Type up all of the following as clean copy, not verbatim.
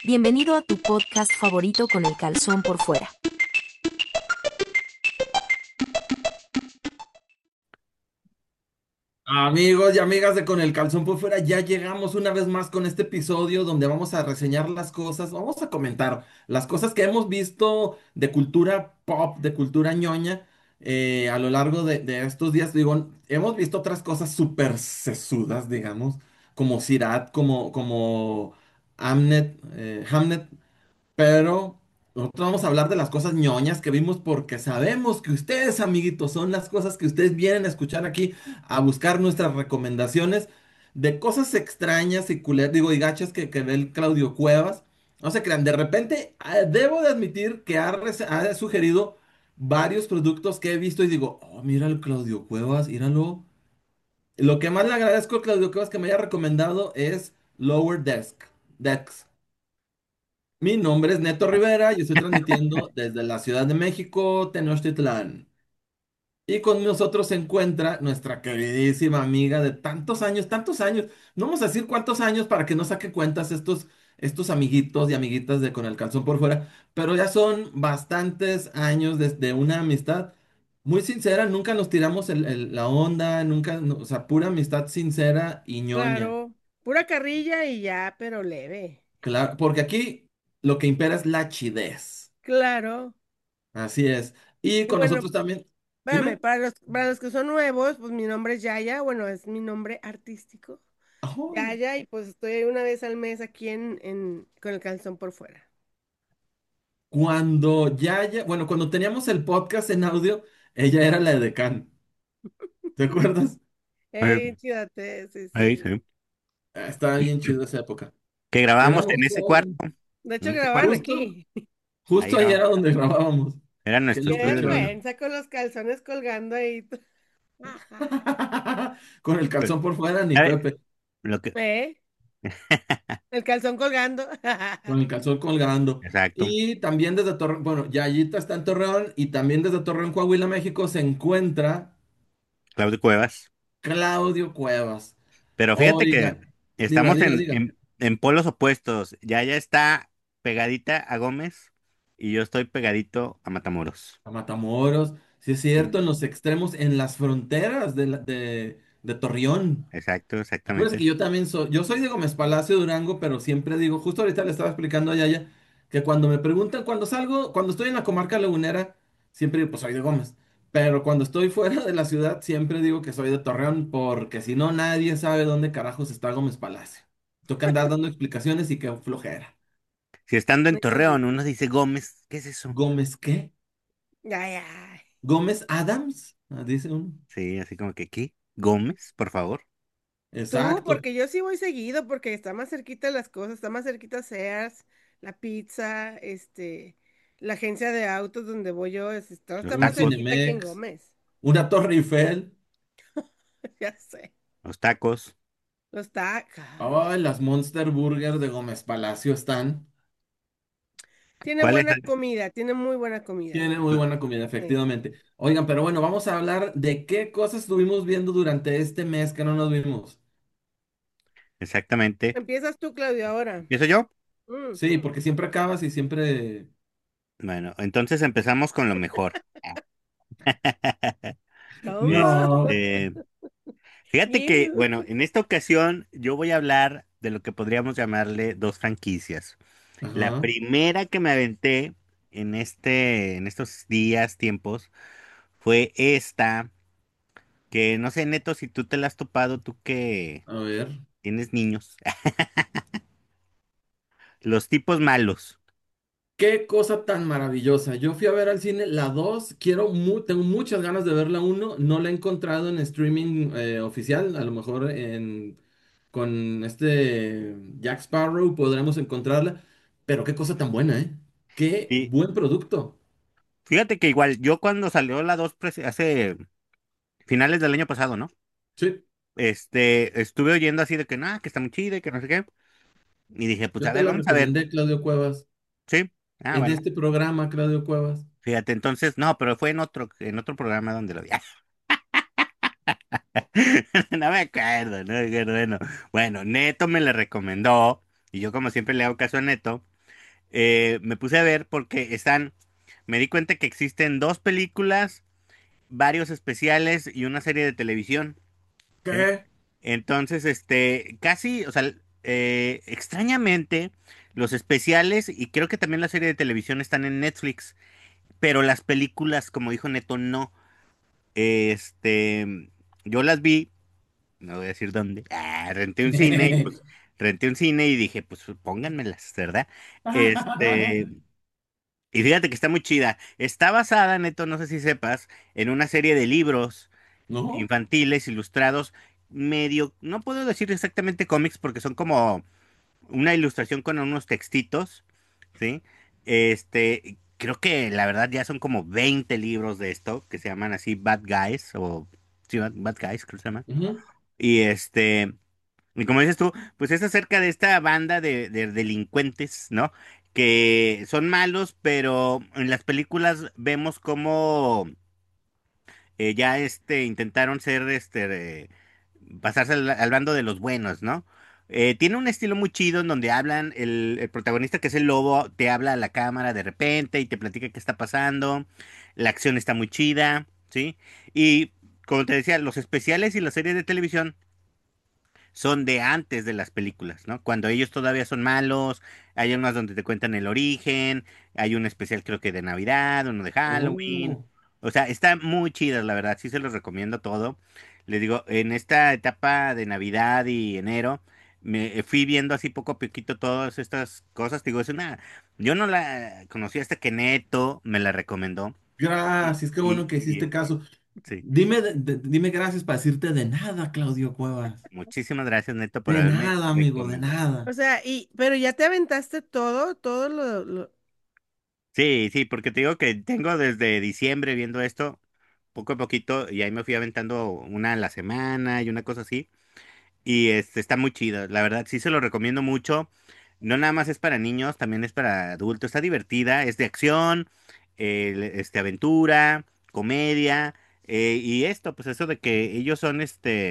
Bienvenido a tu podcast favorito con el calzón por fuera. Amigos y amigas de Con el Calzón por Fuera, ya llegamos una vez más con este episodio donde vamos a reseñar las cosas, vamos a comentar las cosas que hemos visto de cultura pop, de cultura ñoña, a lo largo de estos días. Digo, hemos visto otras cosas súper sesudas, digamos, como Sirat, como Hamnet, pero nosotros vamos a hablar de las cosas ñoñas que vimos porque sabemos que ustedes, amiguitos, son las cosas que ustedes vienen a escuchar aquí, a buscar nuestras recomendaciones de cosas extrañas y digo, y gachas que ve el Claudio Cuevas. No se crean, de repente debo de admitir que ha sugerido varios productos que he visto y digo, oh, mira el Claudio Cuevas, míralo. Lo que más le agradezco a Claudio Cuevas que me haya recomendado es Lower Decks. Mi nombre es Neto Rivera y estoy transmitiendo desde la Ciudad de México, Tenochtitlán. Y con nosotros se encuentra nuestra queridísima amiga de tantos años, tantos años. No vamos a decir cuántos años para que no saque cuentas estos amiguitos y amiguitas de Con el Calzón por Fuera, pero ya son bastantes años desde una amistad muy sincera. Nunca nos tiramos la onda, nunca, no, o sea, pura amistad sincera y ñoña. Claro, pura carrilla y ya, pero leve. Claro, porque aquí lo que impera es la chidez. Claro. Así es. Y Y con bueno, nosotros también, espérame, dime. para los que son nuevos, pues mi nombre es Yaya, bueno, es mi nombre artístico, Ay, Yaya, y pues estoy una vez al mes aquí con el calzón por fuera. bueno, cuando teníamos el podcast en audio, ella era la edecán. ¿Te acuerdas? Ey, chídate, sí, Sí. sí. Sí. Estaba bien chido esa época. Que grabamos en Éramos ese cuarto, jóvenes. De hecho, en ese grababan cuarto, Justo, aquí. ahí justo ahí era grabamos. donde grabábamos. Era Qué nuestro Qué estudio. locochón. vergüenza con los calzones colgando ahí. Con el Pues, calzón por fuera, ni ¿sabe? Pepe. Lo que, ¿Eh? El calzón colgando. Con el calzón colgando. exacto, Y también desde Torreón, bueno, Yayita está en Torreón y también desde Torreón, Coahuila, México, se encuentra Claudio Cuevas. Claudio Cuevas. Pero fíjate que Oiga, diga, estamos diga, en, diga. en, en polos opuestos. Ya está pegadita a Gómez y yo estoy pegadito a Matamoros. A Matamoros, sí es Sí, cierto, en los extremos, en las fronteras de Torreón. exacto, Acuérdense que exactamente. yo soy de Gómez Palacio, Durango, pero siempre digo, justo ahorita le estaba explicando a Yaya, que cuando me preguntan, cuando salgo, cuando estoy en la comarca lagunera, siempre digo, pues soy de Gómez. Pero cuando estoy fuera de la ciudad, siempre digo que soy de Torreón, porque si no, nadie sabe dónde carajos está Gómez Palacio. Toca andar dando explicaciones y qué flojera. Si estando en Ay, Torreón uno dice Gómez, ¿qué es eso? ¿Gómez qué? ay, ay. ¿Gómez Adams? Dice uno. Sí, así como que, ¿qué? ¿Gómez, por favor? Tú, Exacto. porque yo sí voy seguido, porque está más cerquita las cosas, está más cerquita Sears, la pizza, la agencia de autos donde voy yo, todo está Los Un más tacos, cerquita que en Cinemex, Gómez. una Torre Eiffel. Ya sé. los tacos. Los tacos. Ay, las Monster Burger de Gómez Palacio están. Tiene ¿Cuál es buena el? comida, tiene muy buena comida. Tienen muy buena comida, Sí. efectivamente. Oigan, pero bueno, vamos a hablar de qué cosas estuvimos viendo durante este mes que no nos vimos. Exactamente. Empiezas tú, Claudio, ahora. ¿Empiezo yo? Mm. Sí, porque siempre acabas y siempre... Bueno, entonces empezamos con lo mejor. ¿Cómo? No. Este, fíjate que, Iu. bueno, en esta ocasión yo voy a hablar de lo que podríamos llamarle dos franquicias. La Ajá. primera que me aventé en estos días, tiempos, fue esta, que no sé, Neto, si tú te la has topado, tú que A ver. tienes niños. Los tipos malos. Qué cosa tan maravillosa. Yo fui a ver al cine la 2. Tengo muchas ganas de ver la 1. No la he encontrado en streaming oficial. A lo mejor con este Jack Sparrow podremos encontrarla. Pero qué cosa tan buena, ¿eh? Qué Y buen producto. fíjate que igual, yo cuando salió la 2 hace finales del año pasado, ¿no? Sí, Estuve oyendo así de que, nada, que está muy chida y que no sé qué. Y dije, pues yo a te ver, la vamos a ver. recomendé, Claudio Cuevas. Sí. En Bueno. este programa, Claudio Cuevas. Fíjate, entonces, no, pero fue en otro programa donde lo vi. No me acuerdo, no me acuerdo. Bueno, Neto me la recomendó y yo como siempre le hago caso a Neto. me puse a ver porque me di cuenta que existen dos películas, varios especiales y una serie de televisión, ¿sí? ¿Qué? Entonces, casi, o sea, extrañamente, los especiales y creo que también la serie de televisión están en Netflix, pero las películas, como dijo Neto, no. Este, yo las vi, no voy a decir dónde, renté un cine y dije, pues pónganmelas, ¿verdad? Este, y fíjate que está muy chida. Está basada, Neto, no sé si sepas, en una serie de libros ¿No? infantiles, ilustrados, medio, no puedo decir exactamente cómics porque son como una ilustración con unos textitos, ¿sí? Creo que la verdad ya son como 20 libros de esto que se llaman así Bad Guys o sí, Bad Guys, creo que se llama. Ujú. Y y como dices tú, pues es acerca de esta banda de delincuentes, ¿no? Que son malos, pero en las películas vemos cómo ya intentaron ser pasarse al bando de los buenos, ¿no? Tiene un estilo muy chido en donde hablan, el protagonista que es el lobo, te habla a la cámara de repente y te platica qué está pasando. La acción está muy chida, ¿sí? Y como te decía, los especiales y las series de televisión son de antes de las películas, ¿no? Cuando ellos todavía son malos, hay unas donde te cuentan el origen, hay un especial creo que de Navidad, uno de Halloween. Oh, O sea, está muy chidas, la verdad, sí se los recomiendo todo. Les digo, en esta etapa de Navidad y enero, me fui viendo así poco a poquito todas estas cosas. Digo, yo no la conocí hasta que Neto me la recomendó. Y, gracias, qué bueno y, que y, hiciste caso. sí, Dime, dime gracias para decirte de nada, Claudio Cuevas. muchísimas gracias, Neto, por De haberme nada, amigo, de recomendado. O nada. sea, pero ya te aventaste todo Sí, sí, porque te digo que tengo desde diciembre viendo esto, poco a poquito, y ahí me fui aventando una a la semana y una cosa así. Y está muy chido, la verdad, sí se lo recomiendo mucho. No nada más es para niños, también es para adultos. Está divertida, es de acción, aventura, comedia, y esto, pues eso de que ellos son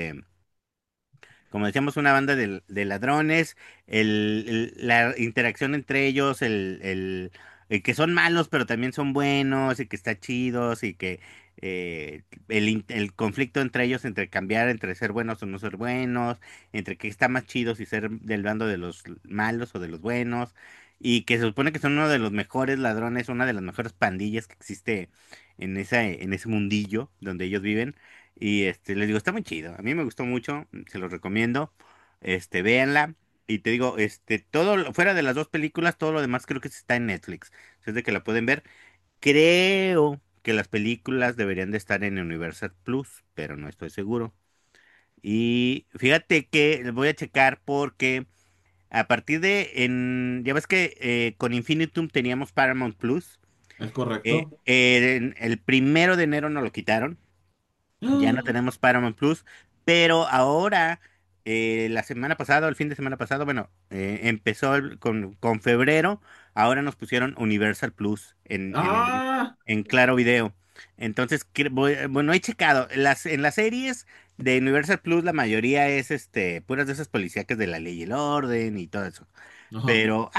como decíamos, una banda de ladrones, la interacción entre ellos, el que son malos, pero también son buenos, y que está chidos, y que el conflicto entre ellos, entre cambiar, entre ser buenos o no ser buenos, entre que está más chido si ser del bando de los malos o de los buenos, y que se supone que son uno de los mejores ladrones, una de las mejores pandillas que existe en ese mundillo donde ellos viven. Y les digo, está muy chido. A mí me gustó mucho, se los recomiendo. Véanla. Y te digo, fuera de las dos películas, todo lo demás creo que está en Netflix. Es de que la pueden ver. Creo que las películas deberían de estar en Universal Plus, pero no estoy seguro. Y fíjate que voy a checar porque a partir ya ves que con Infinitum teníamos Paramount Plus. ¿Es correcto? El 1 de enero nos lo quitaron. Ya no ¡Ah! tenemos Paramount Plus, pero ahora, la semana pasada, el fin de semana pasado, bueno, empezó con febrero, ahora nos pusieron Universal Plus ¡Ah! en Claro Video. Entonces, bueno, he checado, en las series de Universal Plus la mayoría es puras de esas policíacas de la ley y el orden y todo eso. Ajá. Pero,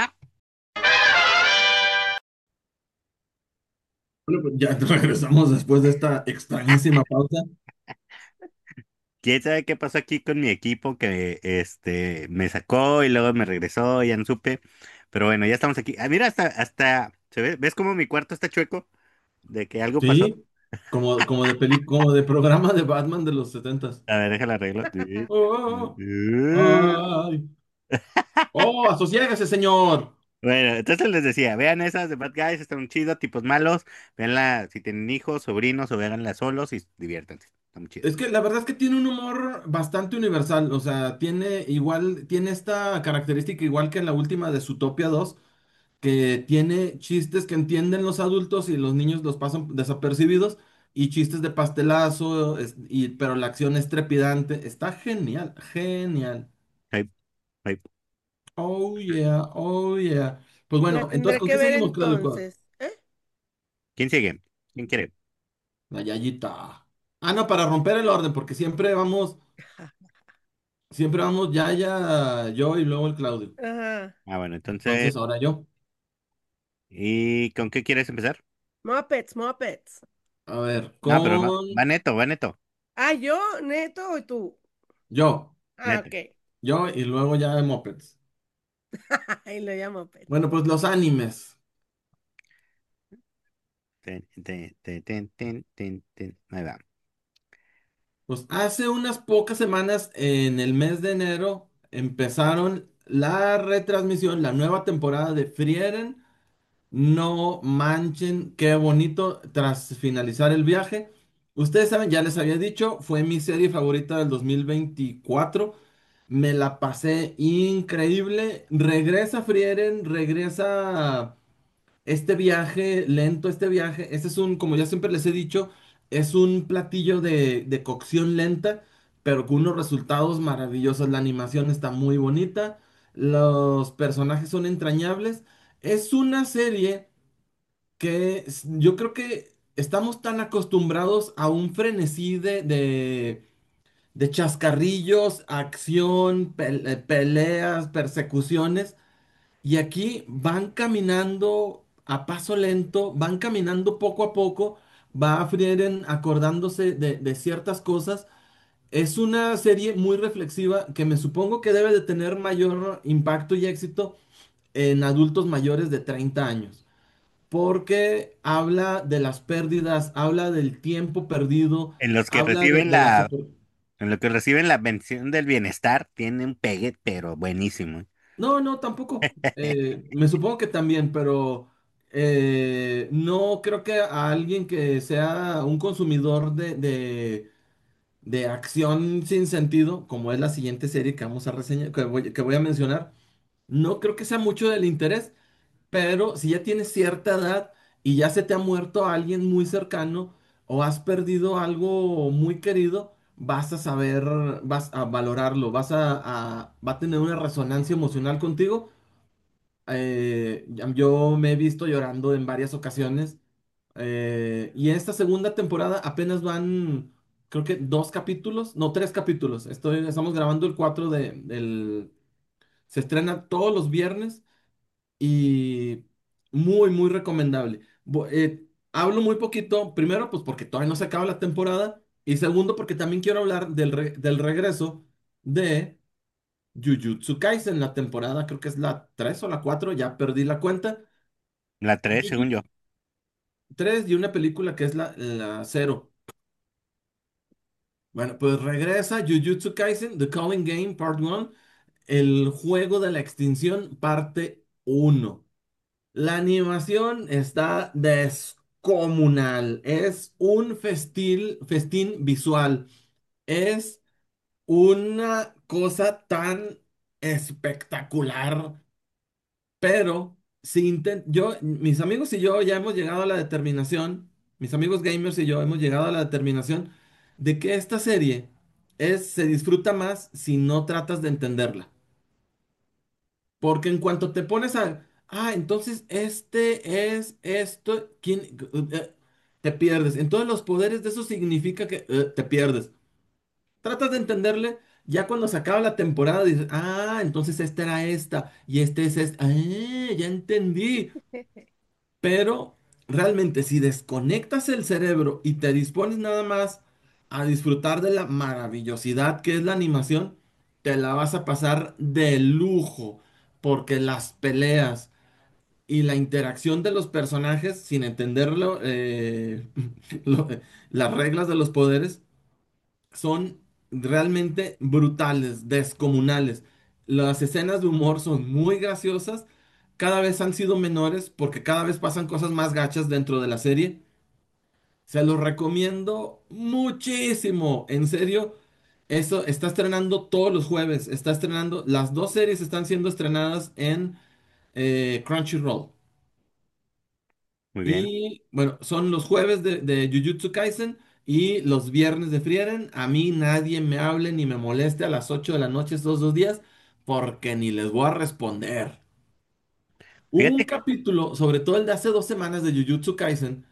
Bueno, pues ya regresamos después de esta extrañísima pausa. quién sabe qué pasó aquí con mi equipo que me sacó y luego me regresó, ya no supe. Pero bueno, ya estamos aquí. Ah, mira, hasta ¿ves cómo mi cuarto está chueco? De que algo pasó. Sí, como de programa de Batman de los setentas. A ver, déjala arreglo. Oh, ay. Oh, asosiégase, señor. Bueno, entonces les decía, vean esas de Bad Guys, están chidos, tipos malos. Véanla si tienen hijos, sobrinos o véanla solos y diviértanse. Está muy chido. Es que la verdad es que tiene un humor bastante universal, o sea, tiene esta característica igual que en la última de Zootopia 2, que tiene chistes que entienden los adultos y los niños los pasan desapercibidos, y chistes de pastelazo, pero la acción es trepidante, está genial, genial. Hype, hype. Oh yeah, oh yeah. Pues la bueno, entonces, tendré ¿con que qué ver seguimos, Claudio Cuevas? entonces. ¿Eh? ¿Quién sigue? ¿Quién quiere? La Yayita. Ah, no, para romper el orden, porque siempre vamos Yaya, yo y luego el Claudio. Ajá. Ah, bueno, entonces, Entonces, ahora yo. ¿Y con qué quieres empezar? Muppets, Muppets. A ver, No, pero con va Neto, va Neto. Ah, ¿yo, Neto o tú? yo, Ah, Neto. ok. yo y luego ya de Muppets. Ahí lo llamo Muppets. Bueno, pues los animes. Ahí va. Pues hace unas pocas semanas, en el mes de enero, empezaron la retransmisión, la nueva temporada de Frieren. No manchen, qué bonito tras finalizar el viaje. Ustedes saben, ya les había dicho, fue mi serie favorita del 2024. Me la pasé increíble. Regresa Frieren, regresa este viaje lento, este viaje. Este es un, como ya siempre les he dicho, es un platillo de cocción lenta, pero con unos resultados maravillosos. La animación está muy bonita, los personajes son entrañables. Es una serie yo creo que estamos tan acostumbrados a un frenesí de chascarrillos, acción, peleas, persecuciones, y aquí van caminando a paso lento, van caminando poco a poco, va Frieren acordándose de ciertas cosas. Es una serie muy reflexiva que me supongo que debe de tener mayor impacto y éxito en adultos mayores de 30 años porque habla de las pérdidas, habla del tiempo perdido, En los que habla reciben de las la, oportunidades. en lo que reciben la pensión del bienestar, tiene un pegue, pero buenísimo. No, no, tampoco. Me supongo que también, pero no creo que a alguien que sea un consumidor de acción sin sentido, como es la siguiente serie que vamos a reseñar, que voy a mencionar, no creo que sea mucho del interés. Pero si ya tienes cierta edad y ya se te ha muerto alguien muy cercano o has perdido algo muy querido, vas a saber, vas a valorarlo, va a tener una resonancia emocional contigo. Yo me he visto llorando en varias ocasiones. Y en esta segunda temporada apenas van, creo que dos capítulos, no, tres capítulos. Estamos grabando el 4 se estrena todos los viernes y muy, muy recomendable. Hablo muy poquito, primero, pues porque todavía no se acaba la temporada, y segundo, porque también quiero hablar del regreso de Jujutsu Kaisen, la temporada, creo que es la 3 o la 4 ya perdí la cuenta, La 3 según y yo. 3 y una película que es la cero. Bueno, pues regresa Jujutsu Kaisen, The Calling Game, Part 1, el juego de la extinción, parte uno. La animación está descomunal. Es un festín visual. Es una cosa tan espectacular. Pero mis amigos y yo ya hemos llegado a la determinación, mis amigos gamers y yo hemos llegado a la determinación de que esta serie se disfruta más si no tratas de entenderla. Porque en cuanto te pones entonces este es esto, te pierdes. Entonces los poderes de eso significa que te pierdes. Tratas de entenderle, ya cuando se acaba la temporada dices, entonces esta era esta y este es este. Ya entendí. Pero realmente si desconectas el cerebro y te dispones nada más a disfrutar de la maravillosidad que es la animación, te la vas a pasar de lujo, porque las peleas y la interacción de los personajes, sin entenderlo, lo- las reglas de los poderes, son realmente brutales, descomunales. Las escenas de humor son muy graciosas, cada vez han sido menores porque cada vez pasan cosas más gachas dentro de la serie. Se los recomiendo muchísimo, en serio. Eso está estrenando todos los jueves, está estrenando, las dos series están siendo estrenadas en Crunchyroll. Muy bien. Y bueno, son los jueves de Jujutsu Kaisen y los viernes de Frieren. A mí nadie me hable ni me moleste a las 8 de la noche estos 2 días porque ni les voy a responder. Un Fíjate, capítulo, sobre todo el de hace 2 semanas de Jujutsu Kaisen,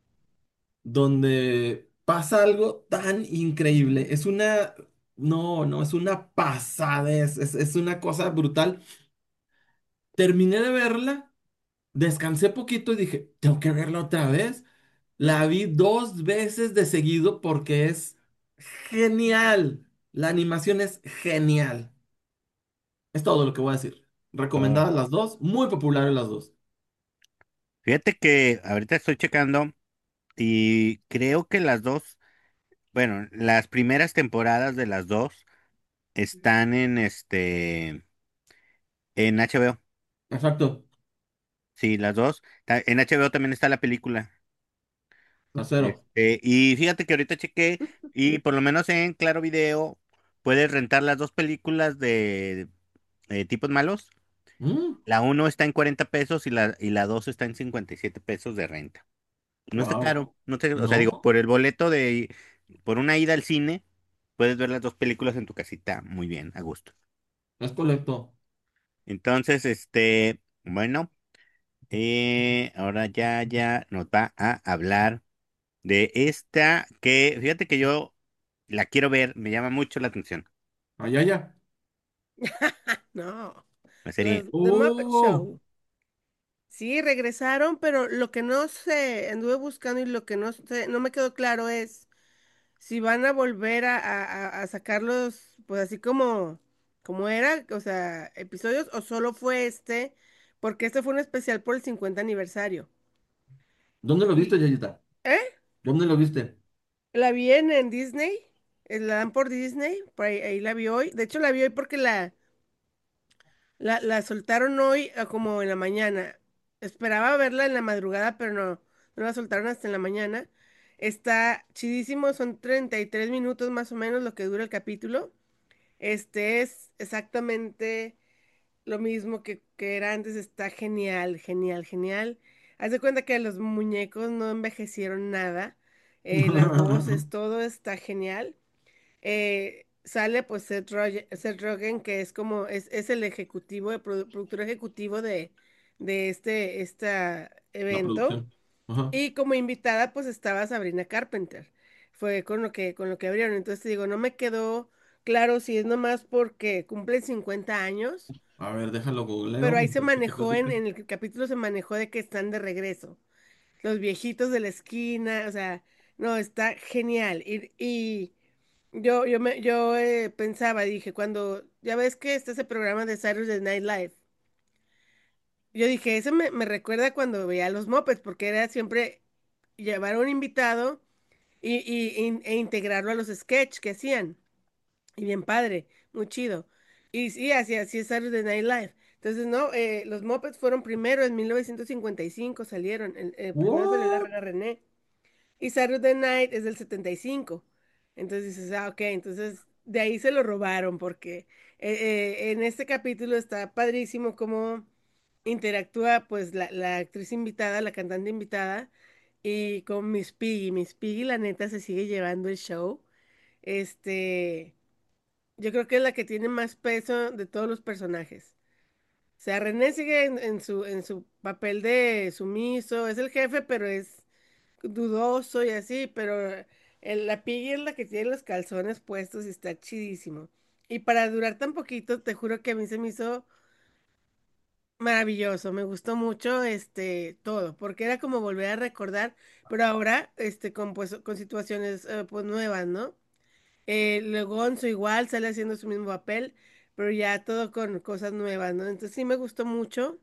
donde pasa algo tan increíble. No, no, es una pasada, es una cosa brutal. Terminé de verla Descansé poquito y dije, tengo que verla otra vez. La vi dos veces de seguido porque es genial. La animación es genial. Es todo lo que voy a decir. Recomendadas Oh. las dos, muy populares las dos. Fíjate que ahorita estoy checando y creo que las dos, bueno, las primeras temporadas de las dos están en HBO. Exacto, Sí, las dos. En HBO también está la película. la cero. Y fíjate que ahorita chequé y por lo menos en Claro Video puedes rentar las dos películas de Tipos Malos. La uno está en 40 pesos y la dos está en 57 pesos de renta. No está Wow. caro, no sé, o sea, digo, No, por el boleto por una ida al cine, puedes ver las dos películas en tu casita muy bien, a gusto. es correcto. Entonces, bueno, ahora ya nos va a hablar de esta que, fíjate que yo la quiero ver, me llama mucho la atención. Allá, ya. No, La serie, los The Muppet Oh, Show. Sí, regresaron, pero lo que no sé, anduve buscando y lo que no sé, no me quedó claro es si van a volver a sacarlos, pues así como era, o sea, episodios, o solo fue este, porque este fue un especial por el 50 aniversario. ¿dónde lo Y, viste, Yayita? ¿eh? ¿Dónde lo viste? La vi en Disney, la dan por Disney, por ahí la vi hoy. De hecho, la vi hoy porque la soltaron hoy como en la mañana. Esperaba verla en la madrugada, pero no la soltaron hasta en la mañana. Está chidísimo, son 33 minutos más o menos lo que dura el capítulo. Este es exactamente lo mismo que era antes, está genial, genial, genial. Haz de cuenta que los muñecos no envejecieron nada, las voces, todo está genial. Sale pues Seth Rogen, que es como, es el ejecutivo, productor ejecutivo de este La evento. producción. Ajá. Y como invitada pues estaba Sabrina Carpenter. Fue con lo que abrieron. Entonces te digo, no me quedó claro si es nomás porque cumplen 50 años, A ver, déjalo googleo pero ahí se mientras que te manejó, platicas. en el capítulo se manejó de que están de regreso. Los viejitos de la esquina, o sea, no, está genial. Y yo pensaba, dije, cuando, ya ves que está ese programa de Saturday Night Live, yo dije, ese me recuerda cuando veía a los Muppets, porque era siempre llevar a un invitado e integrarlo a los sketches que hacían. Y bien padre, muy chido. Y sí, así es Saturday Night Live. Entonces, no, los Muppets fueron primero en 1955, salieron. Primero salió la What? Reina René. Y Saturday Night es del 75. Entonces dices, ok, entonces de ahí se lo robaron porque en este capítulo está padrísimo cómo interactúa pues la actriz invitada, la cantante invitada y con Miss Piggy. Miss Piggy la neta se sigue llevando el show. Este, yo creo que es la que tiene más peso de todos los personajes. O sea, René sigue en su papel de sumiso, es el jefe, pero es dudoso y así, pero la Piggy es la que tiene los calzones puestos y está chidísimo. Y para durar tan poquito, te juro que a mí se me hizo maravilloso, me gustó mucho todo, porque era como volver a recordar, pero ahora con situaciones pues nuevas, ¿no? Gonzo igual sale haciendo su mismo papel, pero ya todo con cosas nuevas, ¿no? Entonces sí me gustó mucho.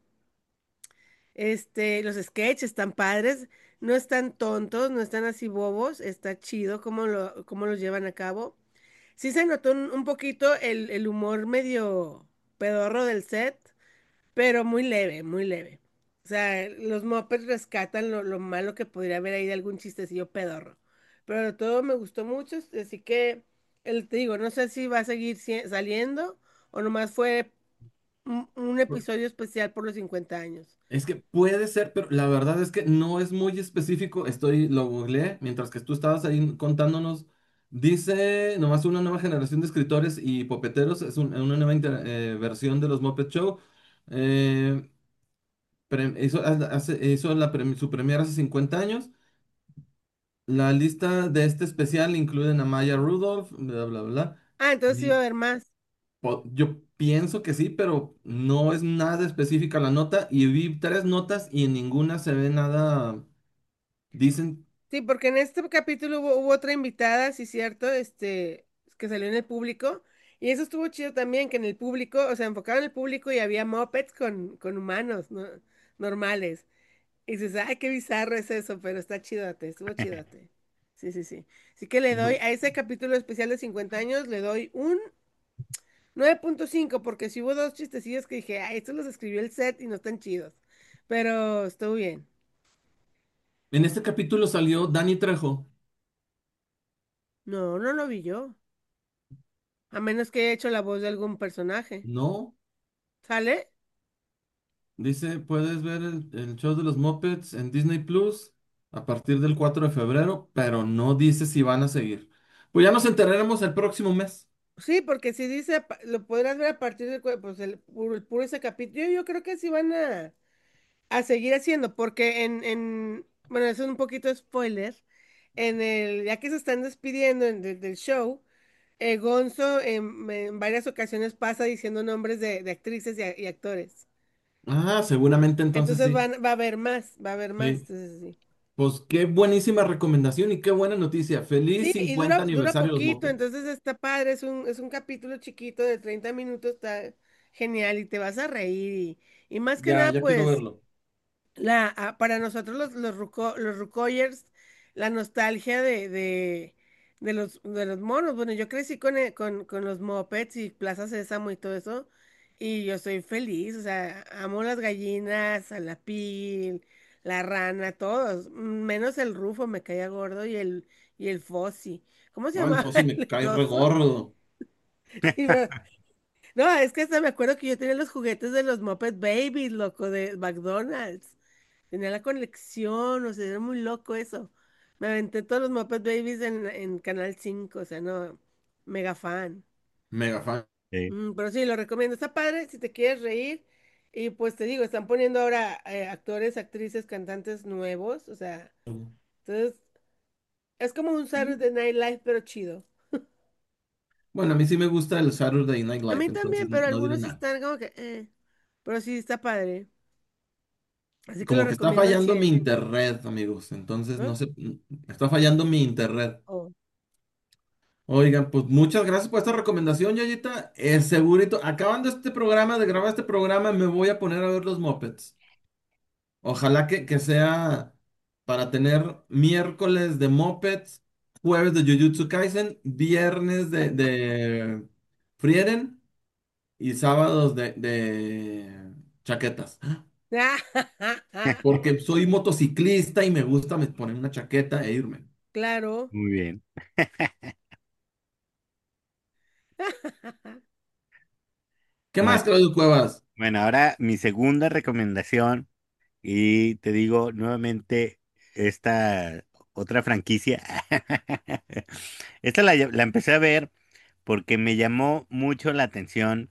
Los sketches están padres, no están tontos, no están así bobos, está chido cómo los llevan a cabo. Sí se notó un poquito el humor medio pedorro del set, pero muy leve, muy leve. O sea, los Muppets rescatan lo malo que podría haber ahí de algún chistecillo pedorro. Pero todo me gustó mucho, así que te digo, no sé si va a seguir saliendo o nomás fue un episodio especial por los 50 años. Es que puede ser, pero la verdad es que no es muy específico. Lo googleé mientras que tú estabas ahí contándonos. Dice nomás una nueva generación de escritores y popeteros. Es una nueva versión de los Muppet Show. Eh, hizo su premiere hace 50 años. La lista de este especial incluyen a Maya Rudolph, bla, bla, bla. Ah, entonces sí va a Y haber más. yo pienso que sí, pero no es nada específica la nota. Y vi tres notas y en ninguna se ve nada. Dicen, Sí, porque en este capítulo hubo otra invitada, sí, cierto, que salió en el público. Y eso estuvo chido también, que en el público, o sea, enfocado en el público y había mopeds con humanos, ¿no? Normales. Y dices, ay, qué bizarro es eso, pero está chidote, estuvo chidote. Sí, sí, sí. Así que le doy no. a ese capítulo especial de 50 años, le doy un 9.5 porque si hubo dos chistecillos que dije, ay, estos los escribió el set y no están chidos. Pero estuvo bien. En este capítulo salió Danny Trejo. No, no lo vi yo. A menos que haya hecho la voz de algún personaje. No, ¿Sale? dice, puedes ver el show de los Muppets en Disney Plus a partir del 4 de febrero, pero no dice si van a seguir. Pues ya nos enteraremos el próximo mes. Sí, porque si dice, lo podrás ver a partir del, pues el puro ese capítulo. Yo creo que sí van a seguir haciendo, porque bueno, eso es un poquito spoiler. Ya que se están despidiendo del show, Gonzo en varias ocasiones pasa diciendo nombres de actrices y actores. Ah, seguramente entonces Entonces sí. va a haber más, va a haber más. Sí. Entonces, sí. Pues qué buenísima recomendación y qué buena noticia. Feliz Sí, y 50 dura aniversario de los poquito, Muppets. entonces está padre, es un capítulo chiquito de 30 minutos, está genial y te vas a reír y más que Ya, nada, ya quiero pues, verlo. para nosotros los Rucoyers, la nostalgia de los monos, bueno, yo crecí con los Muppets y Plaza Sésamo y todo eso, y yo soy feliz, o sea, amo las gallinas, a la pil, la rana, todos, menos el Rufo me caía gordo y el Fossi. ¿Cómo se Ah, el llama Fossi me el cae re oso? gordo. Sí, no, es que hasta me acuerdo que yo tenía los juguetes de los Muppet Babies, loco, de McDonald's. Tenía la colección, o sea, era muy loco eso. Me aventé todos los Muppet Babies en Canal 5, o sea, no, mega fan. Mega fan. Sí. Pero sí, lo recomiendo. Está padre si te quieres reír. Y pues te digo, están poniendo ahora actores, actrices, cantantes nuevos, o sea, entonces es como un Saturday Night Live, pero chido. Bueno, a mí sí me gusta el Saturday Night A Live, mí entonces también, pero no diré algunos sí nada. están como que. Pero sí, está padre. Así que lo Como que está recomiendo al fallando mi 100. internet, amigos. Entonces, no ¿No? sé, está fallando mi internet. Oh. Oigan, pues muchas gracias por esta recomendación, Yayita. Segurito, acabando este programa, de grabar este programa, me voy a poner a ver los Muppets. Ojalá que sea para tener miércoles de Muppets, jueves de Jujutsu Kaisen, viernes de Frieren y sábados de chaquetas. Porque soy motociclista y me gusta poner una chaqueta e irme. Claro. Muy bien. ¿Qué Bueno, más, Claudio Cuevas? bueno, ahora mi segunda recomendación, y te digo nuevamente esta otra franquicia. Esta la empecé a ver porque me llamó mucho la atención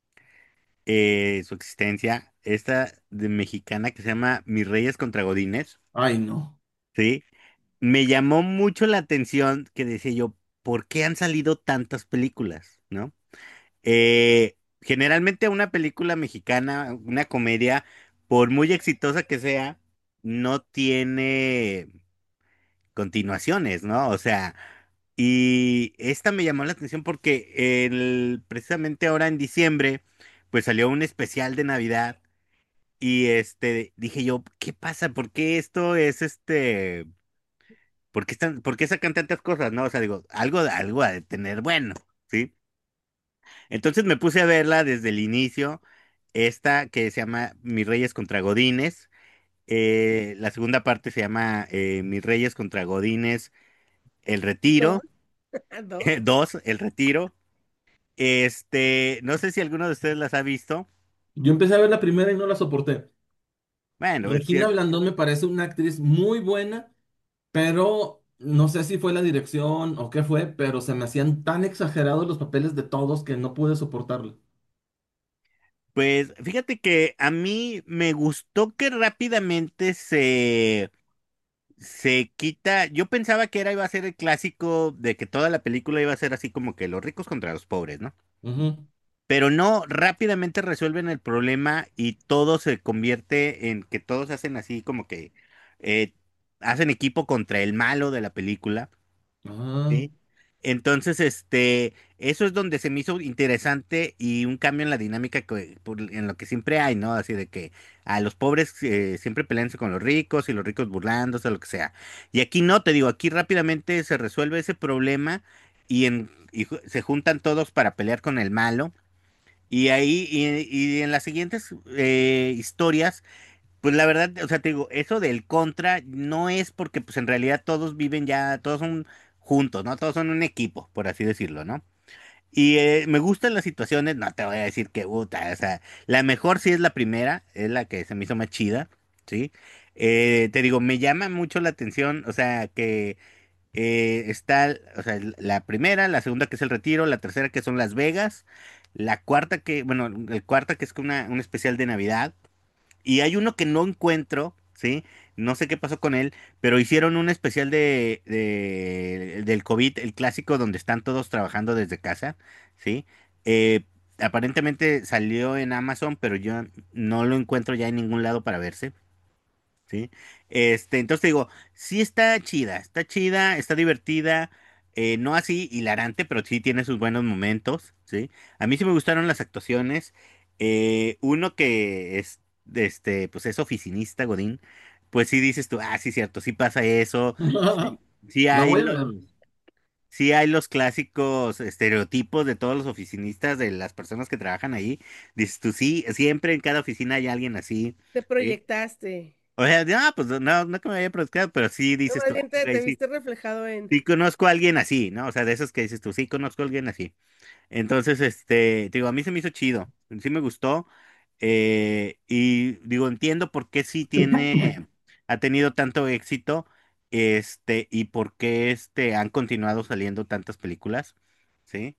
su existencia. Esta de mexicana que se llama Mis Reyes contra Godines, Ay, no. ¿sí? Me llamó mucho la atención que decía yo, ¿por qué han salido tantas películas? ¿No? Generalmente una película mexicana, una comedia, por muy exitosa que sea, no tiene continuaciones, ¿no? O sea, y esta me llamó la atención porque precisamente ahora en diciembre, pues salió un especial de Navidad y dije yo, ¿qué pasa? ¿Por qué esto es por qué sacan tantas cosas, no? O sea, digo, algo ha de tener bueno, ¿sí? Entonces me puse a verla desde el inicio, esta que se llama Mis Reyes contra Godines. La segunda parte se llama Mis Reyes contra Godines, El Dos. Retiro. Dos. Dos, El Retiro. No sé si alguno de ustedes las ha visto. Yo empecé a ver la primera y no la soporté. Bueno, es Regina cierto. Blandón me parece una actriz muy buena, pero no sé si fue la dirección o qué fue, pero se me hacían tan exagerados los papeles de todos que no pude soportarlo. Pues fíjate que a mí me gustó que rápidamente se quita. Yo pensaba que iba a ser el clásico de que toda la película iba a ser así como que los ricos contra los pobres, ¿no? Ujú. pero no, rápidamente resuelven el problema y todo se convierte en que todos hacen así como que eh, hacen equipo contra el malo de la película. Ah. ¿Sí? Entonces, eso es donde se me hizo interesante y un cambio en la dinámica en lo que siempre hay, ¿no? Así de que a los pobres siempre peleándose con los ricos y los ricos burlándose, lo que sea. Y aquí no, te digo, aquí rápidamente se resuelve ese problema se juntan todos para pelear con el malo. Y ahí, y en las siguientes historias pues la verdad, o sea, te digo, eso del contra no es porque pues en realidad todos viven ya, todos son juntos, ¿no? Todos son un equipo, por así decirlo, ¿no? Y me gustan las situaciones, no te voy a decir que puta, o sea, la mejor sí es la primera, es la que se me hizo más chida, ¿sí? Te digo, me llama mucho la atención, o sea, que está, o sea, la primera, la segunda que es el Retiro, la tercera que son Las Vegas, la cuarta que, bueno, el cuarta que es un especial de Navidad. Y hay uno que no encuentro, ¿sí? No sé qué pasó con él, pero hicieron un especial del COVID, el clásico donde están todos trabajando desde casa, ¿sí? Eh, Aparentemente salió en Amazon, pero yo no lo encuentro ya en ningún lado para verse, ¿sí? Entonces te digo, sí está chida, está divertida, no así hilarante, pero sí tiene sus buenos momentos, ¿sí? A mí sí me gustaron las actuaciones. Uno que es, pues es oficinista, Godín, pues sí dices tú, sí, cierto, sí pasa eso, sí, sí La hay voy a ver. sí hay los clásicos estereotipos de todos los oficinistas, de las personas que trabajan ahí. Dices tú, sí, siempre en cada oficina hay alguien así. Te ¿Sí? proyectaste. O sea, no, pues no, no que me haya producido, pero sí No, dices más tú, bien "Ay, güey, te sí, viste reflejado en... sí conozco a alguien así, ¿no? O sea, de esos que dices tú, sí conozco a alguien así. Entonces, te digo, a mí se me hizo chido, sí me gustó, y digo, entiendo por qué sí ha tenido tanto éxito, y por qué, han continuado saliendo tantas películas, ¿sí?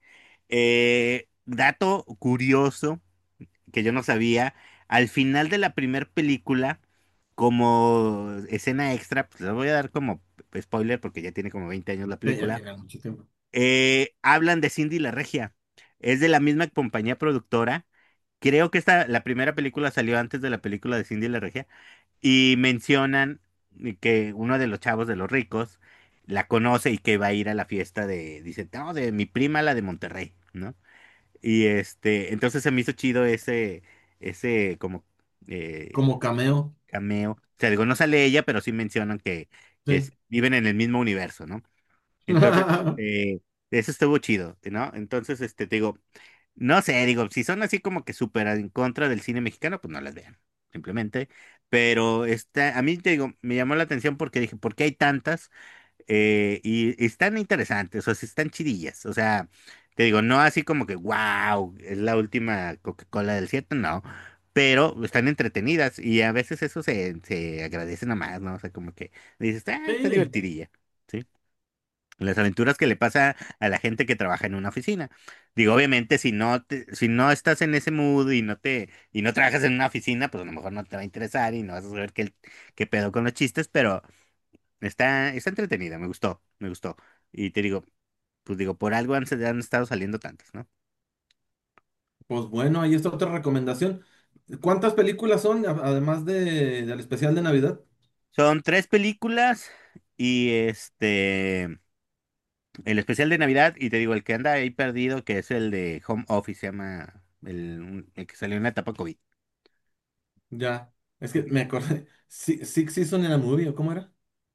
Dato curioso que yo no sabía, al final de la primera película, como escena extra, pues les voy a dar como spoiler porque ya tiene como 20 años la Sí, ya película, tiene mucho tiempo. hablan de Cindy la Regia. Es de la misma compañía productora. Creo que la primera película salió antes de la película de Cindy la Regia y mencionan que uno de los chavos de los ricos la conoce y que va a ir a la fiesta dice, no, de mi prima, la de Monterrey, ¿no? Y entonces se me hizo chido ese como eh, Como cameo. cameo. O sea, digo, no sale ella, pero sí mencionan que Sí. viven en el mismo universo, ¿no? Entonces, eso estuvo chido, ¿no? Entonces, te digo, no sé, digo, si son así como que súper en contra del cine mexicano, pues no las vean, simplemente. Pero a mí te digo, me llamó la atención porque dije, ¿por qué hay tantas? Y están interesantes, o sea, sí están chidillas. O sea, te digo, no así como que, wow, es la última Coca-Cola del desierto, no. Pero están entretenidas y a veces eso se agradece nada más, ¿no? O sea, como que dices, está Sí, divertidilla. ¿Sí? Las aventuras que le pasa a la gente que trabaja en una oficina. Digo, obviamente, si no estás en ese mood y no trabajas en una oficina, pues a lo mejor no te va a interesar y no vas a saber qué pedo con los chistes, pero está entretenida, me gustó. Y te digo, pues digo, por algo han estado saliendo tantas, ¿no? pues bueno, ahí está otra recomendación. ¿Cuántas películas son, además del especial de Navidad? Son tres películas y el especial de Navidad, y te digo, el que anda ahí perdido, que es el de Home Office, se llama el que salió en la etapa COVID. Ya, es que me acordé. Six Season in a Movie, ¿o cómo era?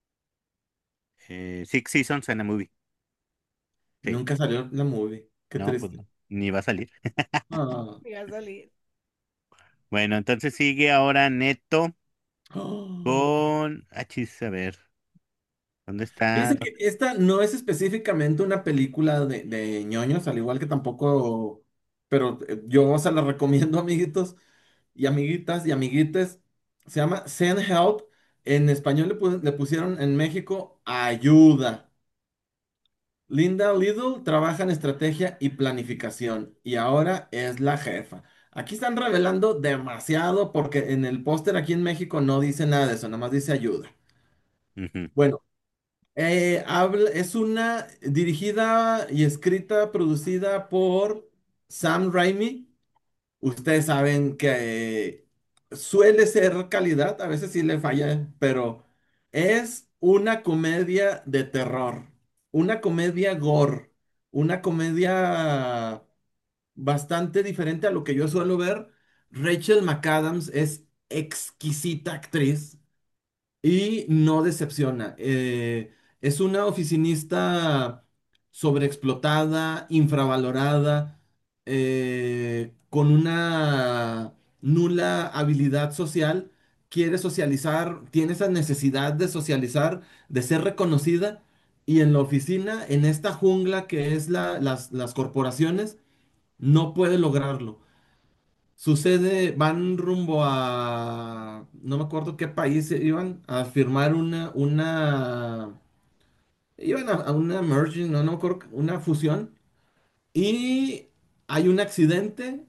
Six Seasons and a Movie. Sí, Nunca salió la movie. Qué no, pues triste. no, ni va a salir. Ah. Y va a salir. Bueno, entonces sigue ahora Neto Oh. con. Chis, a ver, ¿dónde está? Fíjense que esta no es específicamente una película de ñoños, al igual que tampoco, pero yo se la recomiendo, amiguitos y amiguitas y amiguites. Se llama Send Help. En español le pusieron en México Ayuda. Linda Lidl trabaja en estrategia y planificación y ahora es la jefa. Aquí están revelando demasiado porque en el póster aquí en México no dice nada de eso, nada más dice ayuda. Ujú, Bueno, es una dirigida y escrita, producida por, Sam Raimi, ustedes saben que suele ser calidad, a veces sí le falla, pero es una comedia de terror, una comedia gore, una comedia bastante diferente a lo que yo suelo ver. Rachel McAdams es exquisita actriz y no decepciona. Es una oficinista sobreexplotada, infravalorada, con una nula habilidad social. Quiere socializar, tiene esa necesidad de socializar, de ser reconocida. Y en la oficina, en esta jungla que es las corporaciones, no puede lograrlo. Sucede, van rumbo a, no me acuerdo qué país iban a firmar iban a una merging, no me acuerdo, una fusión. Y hay un accidente.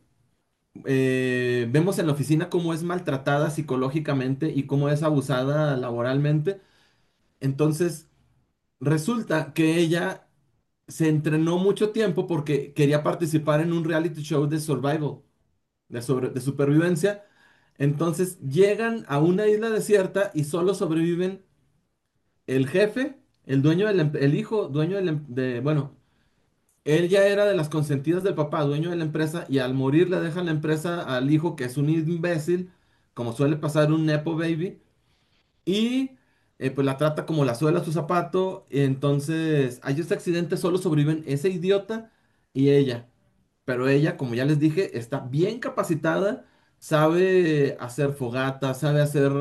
Vemos en la oficina cómo es maltratada psicológicamente y cómo es abusada laboralmente. Entonces, resulta que ella se entrenó mucho tiempo porque quería participar en un reality show de survival, de supervivencia. Entonces llegan a una isla desierta y solo sobreviven el jefe, el dueño el hijo, dueño bueno, él ya era de las consentidas del papá, dueño de la empresa, y al morir le dejan la empresa al hijo, que es un imbécil, como suele pasar un nepo baby, y pues la trata como la suela a su zapato. Y entonces hay este accidente, solo sobreviven ese idiota y ella. Pero ella, como ya les dije, está bien capacitada, sabe hacer fogatas, sabe hacer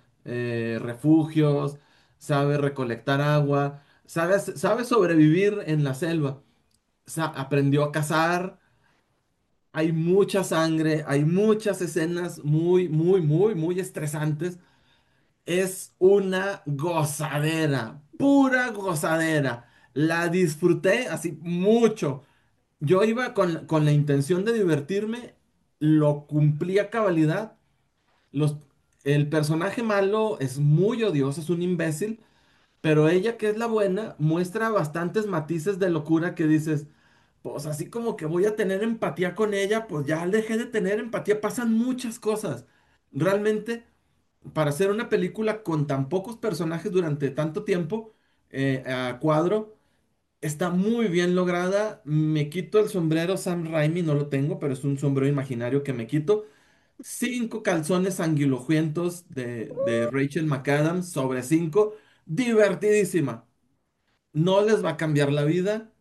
refugios, sabe recolectar agua, sabe sobrevivir en la selva. Aprendió a cazar. Hay mucha sangre, hay muchas escenas muy, muy, muy, muy estresantes. Es una gozadera, pura gozadera. La disfruté así mucho. Yo iba con la intención de divertirme, lo cumplí a cabalidad. Los, el personaje malo es muy odioso, es un imbécil, pero ella, que es la buena, muestra bastantes matices de locura que dices, pues así como que voy a tener empatía con ella, pues ya dejé de tener empatía. Pasan muchas cosas. Realmente, para hacer una película con tan pocos personajes durante tanto tiempo, a cuadro, está muy bien lograda. Me quito el sombrero Sam Raimi, no lo tengo, pero es un sombrero imaginario que me quito. Cinco calzones anguilojuentos de Rachel McAdams sobre cinco. Divertidísima. No les va a cambiar la vida.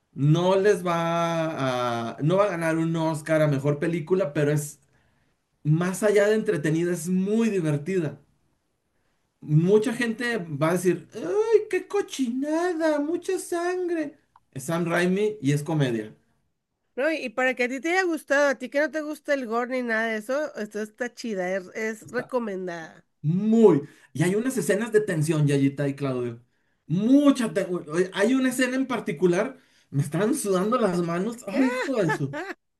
No va a ganar un Oscar a mejor película, pero es más allá de entretenida, es muy divertida. Mucha gente va a decir, ¡ay, qué cochinada! Mucha sangre. Es Sam Raimi y es comedia. No, y para que a ti te haya gustado, a ti que no te gusta el gore ni nada de eso, esto está chida, es Está recomendada. muy. Y hay unas escenas de tensión, Yayita y Claudio. Oye, hay una escena en particular, me están sudando las manos. ¡Ay, hijo de eso!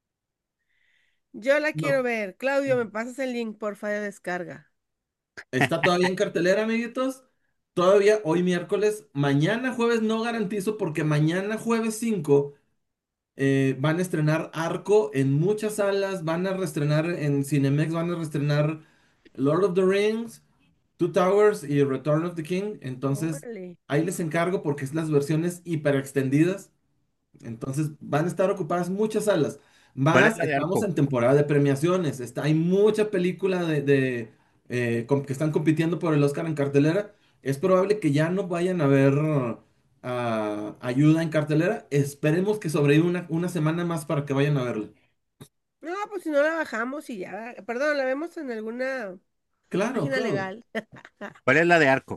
Yo la quiero No. ver. Claudio, me pasas el link, porfa, de descarga. Está todavía en cartelera, amiguitos. Todavía hoy miércoles. Mañana jueves no garantizo porque mañana jueves 5 van a estrenar Arco en muchas salas. Van a reestrenar en Cinemex, van a reestrenar Lord of the Rings, Two Towers y Return of the King. Entonces, Órale. ahí les encargo porque es las versiones hiper extendidas. Entonces van a estar ocupadas muchas salas. ¿Cuál es Más, la de estamos Arco? en temporada de premiaciones. Hay mucha película que están compitiendo por el Oscar en cartelera. Es probable que ya no vayan a ver ayuda en cartelera. Esperemos que sobreviva una semana más para que vayan a verla. No, pues si no la bajamos y ya. Perdón, la vemos en alguna Claro, página claro. legal. ¿Cuál es la de Arco?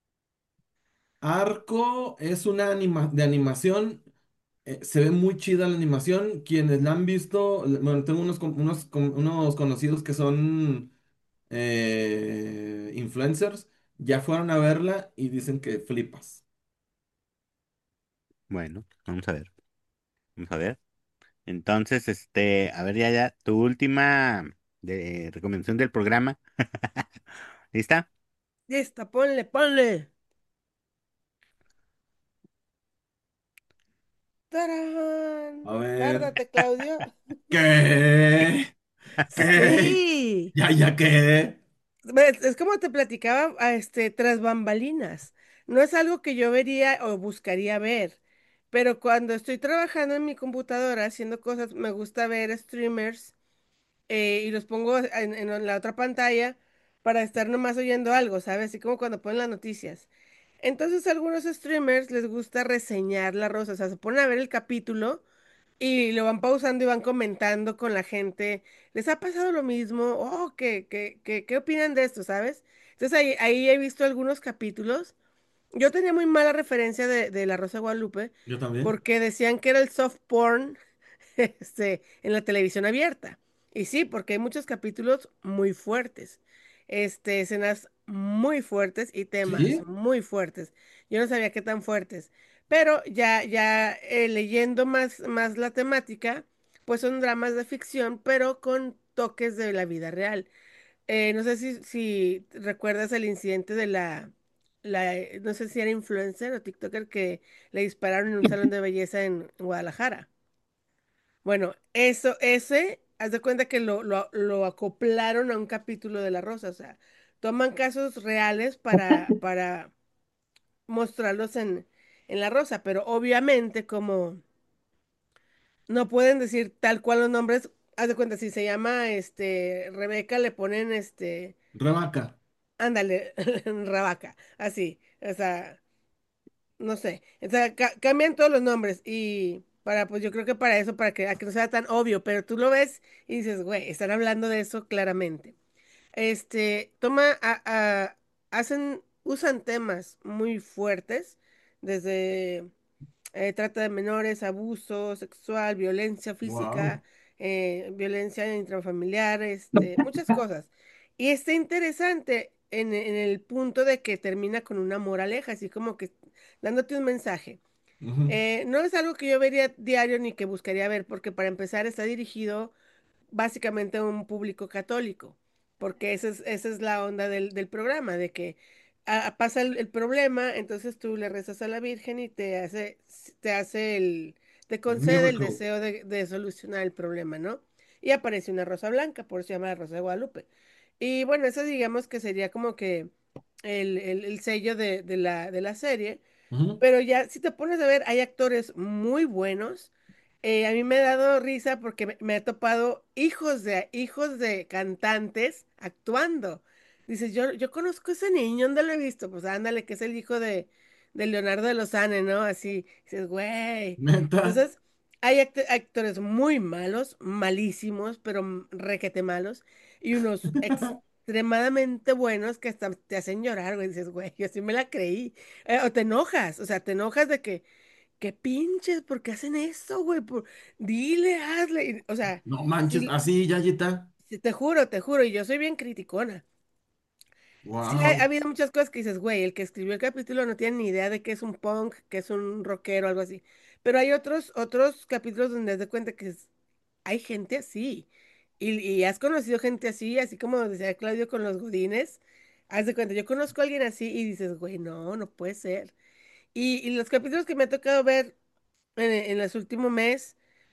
Arco es una de animación. Se ve muy chida la animación. Quienes la han visto, bueno, tengo unos conocidos que son influencers, ya fueron a verla y dicen que flipas. Bueno, vamos a ver. Vamos a ver. Entonces, a ver, ya, tu última de recomendación del programa. ¿Lista? Lista, ponle, ponle. ¡Tarán! A ver. Tárdate, Claudio. ¿Qué? ¿Qué? Sí. ¿Ya qué? Es como te platicaba, tras bambalinas. No es algo que yo vería o buscaría ver, pero cuando estoy trabajando en mi computadora haciendo cosas, me gusta ver streamers y los pongo en la otra pantalla para estar nomás oyendo algo, ¿sabes? Así como cuando ponen las noticias. Entonces, a algunos streamers les gusta reseñar La Rosa, o sea, se ponen a ver el capítulo y lo van pausando y van comentando con la gente. ¿Les ha pasado lo mismo? Oh, ¿qué opinan de esto, sabes? Entonces ahí he visto algunos capítulos. Yo tenía muy mala referencia de La Rosa de Guadalupe Yo también. porque decían que era el soft porn en la televisión abierta. Y sí, porque hay muchos capítulos muy fuertes, escenas muy fuertes y temas ¿Sí? muy fuertes. Yo no sabía qué tan fuertes, pero ya leyendo más la temática, pues son dramas de ficción, pero con toques de la vida real. No sé si recuerdas el incidente de no sé si era influencer o TikToker que le dispararon en un salón de belleza en Guadalajara. Bueno, haz de cuenta que lo acoplaron a un capítulo de La Rosa, o sea, toman casos reales para mostrarlos en La Rosa, pero obviamente como no pueden decir tal cual los nombres, haz de cuenta, si se llama Rebeca, le ponen Rebaca. ándale, Rabaca, así, o sea, no sé, o sea, cambian todos los nombres y pues yo creo que para eso, a que no sea tan obvio, pero tú lo ves y dices, güey, están hablando de eso claramente. Toma, usan temas muy fuertes, desde trata de menores, abuso sexual, violencia física, Wow. violencia intrafamiliar, muchas cosas. Y está interesante en el punto de que termina con una moraleja, así como que dándote un mensaje. No es algo que yo vería diario ni que buscaría ver, porque para empezar está dirigido básicamente a un público católico, porque esa es la onda del programa, de que pasa el problema, entonces tú le rezas a la Virgen y te El concede el miracle. deseo de solucionar el problema, ¿no? Y aparece una rosa blanca, por eso se llama la Rosa de Guadalupe. Y bueno, eso digamos que sería como que el sello de la serie. Ujú. Pero ya, si te pones a ver, hay actores muy buenos. A mí me ha dado risa porque me he topado hijos de cantantes actuando. Dices, yo conozco a ese niño, ¿dónde lo he visto? Pues ándale, que es el hijo de Leonardo de Lozane, ¿no? Así, dices, güey. Neta. Entonces, hay actores muy malos, malísimos, pero requete malos, y unos extremadamente buenos que hasta te hacen llorar, güey. Dices, güey, yo sí me la creí. O te enojas, o sea, te enojas de que pinches, ¿por qué hacen eso, güey? Dile, hazle. O sea, No manches, sí, así, Yayita. sí, te juro, y yo soy bien criticona. Sí, ha Wow. habido muchas cosas que dices, güey, el que escribió el capítulo no tiene ni idea de qué es un punk, qué es un rockero, algo así. Pero hay otros capítulos donde das de cuenta que hay gente así. Y has conocido gente así, así como decía Claudio con los godines. Haz de cuenta, yo conozco a alguien así y dices, güey, no puede ser. Y los capítulos que me ha tocado ver en los últimos meses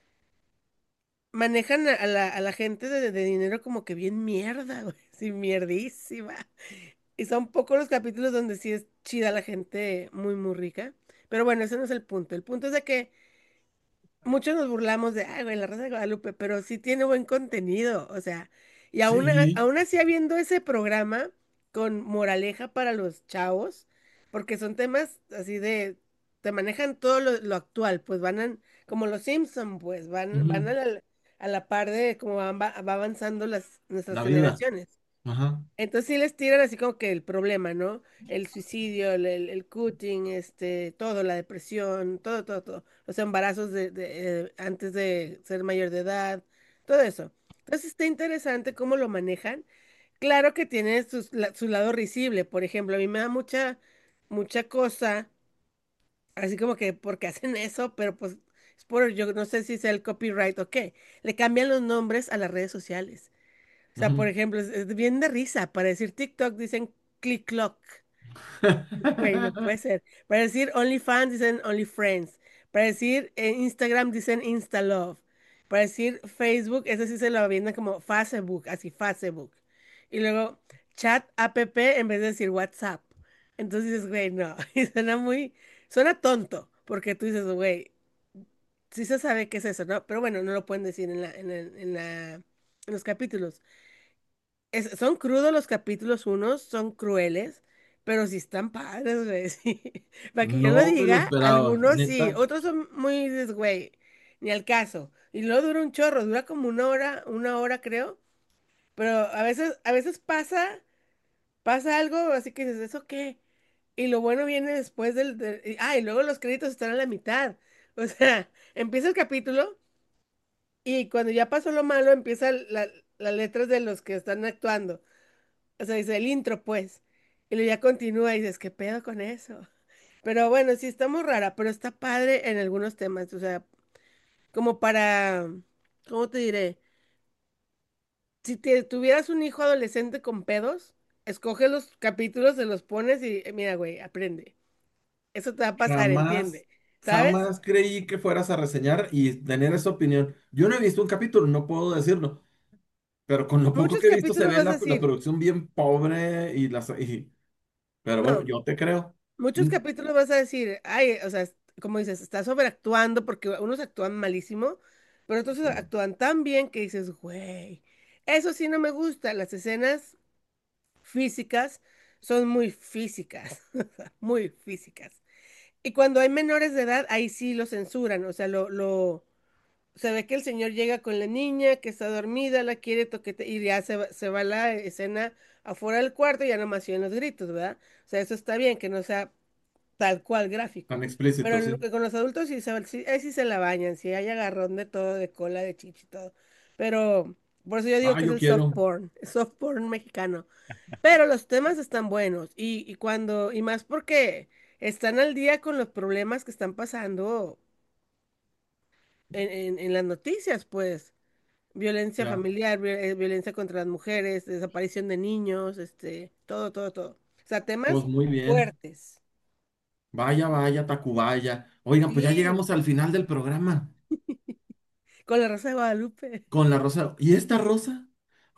manejan a la gente de dinero como que bien mierda, güey, sí, mierdísima. Y son pocos los capítulos donde sí es chida la gente muy rica. Pero bueno, ese no es el punto. El punto es de que muchos nos burlamos de, ay, güey, la Rosa de Guadalupe, pero sí tiene buen contenido, o sea, y Sí. aún así habiendo ese programa con moraleja para los chavos, porque son temas así te manejan todo lo actual, pues como los Simpson, pues van Ujú. a la par de cómo va avanzando nuestras La vida. generaciones. Ajá. Entonces sí les tiran así como que el problema, ¿no? El suicidio, el cutting, todo, la depresión, todo. Los embarazos antes de ser mayor de edad, todo eso. Entonces está interesante cómo lo manejan. Claro que tiene su lado risible. Por ejemplo, a mí me da mucha cosa, así como que porque hacen eso, pero pues yo no sé si sea el copyright o qué. Le cambian los nombres a las redes sociales. O sea, por Ujú. ejemplo, es bien de risa. Para decir TikTok dicen click clock. Güey, no puede ser. Para decir OnlyFans dicen OnlyFriends. Para decir Instagram dicen Instalove. Para decir Facebook, ese sí se lo aviendan como Facebook, así Facebook. Y luego chat app en vez de decir WhatsApp. Entonces dices, güey, no. Y suena tonto, porque tú dices, güey, sí se sabe qué es eso, ¿no? Pero bueno, no lo pueden decir en los capítulos. Son crudos los capítulos, unos son crueles, pero sí están padres, güey, sí. Para que yo lo No me lo diga, esperaba, algunos sí, neta. otros son muy, dices, güey, ni al caso. Y luego dura un chorro, dura como una hora creo, pero a veces pasa algo, así que dices, ¿eso qué? Y lo bueno viene después y luego los créditos están a la mitad. O sea, empieza el capítulo y cuando ya pasó lo malo, empieza las letras de los que están actuando. O sea, dice el intro, pues. Y luego ya continúa y dices, ¿qué pedo con eso? Pero bueno, sí está muy rara, pero está padre en algunos temas. O sea, como para, ¿cómo te diré? Si tuvieras un hijo adolescente con pedos, escoge los capítulos, se los pones y mira, güey, aprende. Eso te va a pasar, Jamás, entiende. ¿Sabes? jamás creí que fueras a reseñar y tener esa opinión. Yo no he visto un capítulo, no puedo decirlo, pero con lo poco Muchos que he visto se capítulos ve vas a la decir, producción bien pobre pero bueno, no, yo te creo. muchos Mm, capítulos vas a decir, ay, o sea, como dices, está sobreactuando porque unos actúan malísimo, pero otros sí. actúan tan bien que dices, güey, eso sí no me gusta. Las escenas físicas son muy físicas, muy físicas. Y cuando hay menores de edad, ahí sí lo censuran, o sea, se ve que el señor llega con la niña que está dormida, la quiere toquete y ya se va la escena afuera del cuarto y ya nomás se oyen los gritos, ¿verdad? O sea, eso está bien, que no sea tal cual gráfico. Tan Pero explícito, sí. con los adultos ahí sí se la bañan, sí hay agarrón de todo, de cola, de chichi y todo. Pero por eso yo digo Ah, que es yo el soft quiero. porn, el soft porn mexicano. Pero los temas están buenos y más porque están al día con los problemas que están pasando en las noticias, pues. Violencia Ya, familiar, violencia contra las mujeres, desaparición de niños, todo, todo, todo. O sea, pues temas muy bien. fuertes. Vaya, vaya, Tacubaya. Oigan, pues ya Sí, llegamos al final del programa con la Rosa de Guadalupe. con la rosa. ¿Y esta rosa?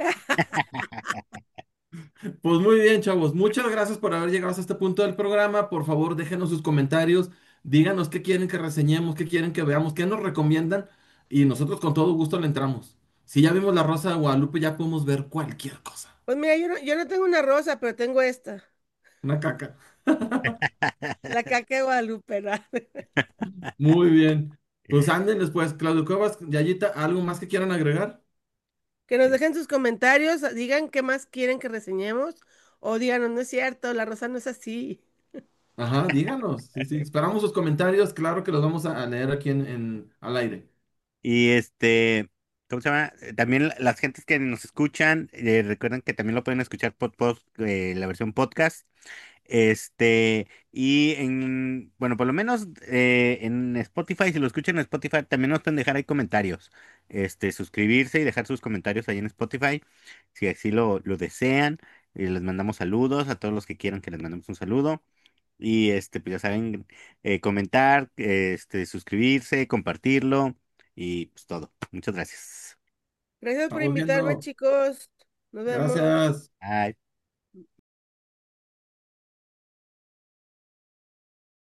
Pues muy bien, chavos. Muchas gracias por haber llegado hasta este punto del programa. Por favor, déjenos sus comentarios. Díganos qué quieren que reseñemos, qué quieren que veamos, qué nos recomiendan. Y nosotros con todo gusto le entramos. Si ya vimos la Rosa de Guadalupe, ya podemos ver cualquier cosa. Pues mira, yo no tengo una rosa, pero tengo esta, Una caca. la caca de Guadalupe, ¿no? Muy bien. Pues anden después. Claudio Cuevas, Yayita, ¿algo más que quieran agregar? Que nos dejen sus comentarios, digan qué más quieren que reseñemos, o díganos, no es cierto, la rosa no es así. Ajá, díganos. Sí, sí. Esperamos sus comentarios. Claro que los vamos a leer aquí al aire. Y ¿cómo se llama? También las gentes que nos escuchan, recuerden que también lo pueden escuchar la versión podcast. Bueno, por lo menos en Spotify, si lo escuchan en Spotify, también nos pueden dejar ahí comentarios. Suscribirse y dejar sus comentarios ahí en Spotify, si así lo desean. Les mandamos saludos a todos los que quieran que les mandemos un saludo. Y pues ya saben, comentar, suscribirse, compartirlo y pues todo. Muchas gracias. Gracias por Estamos invitarme, viendo. chicos. Nos vemos. Gracias. Bye.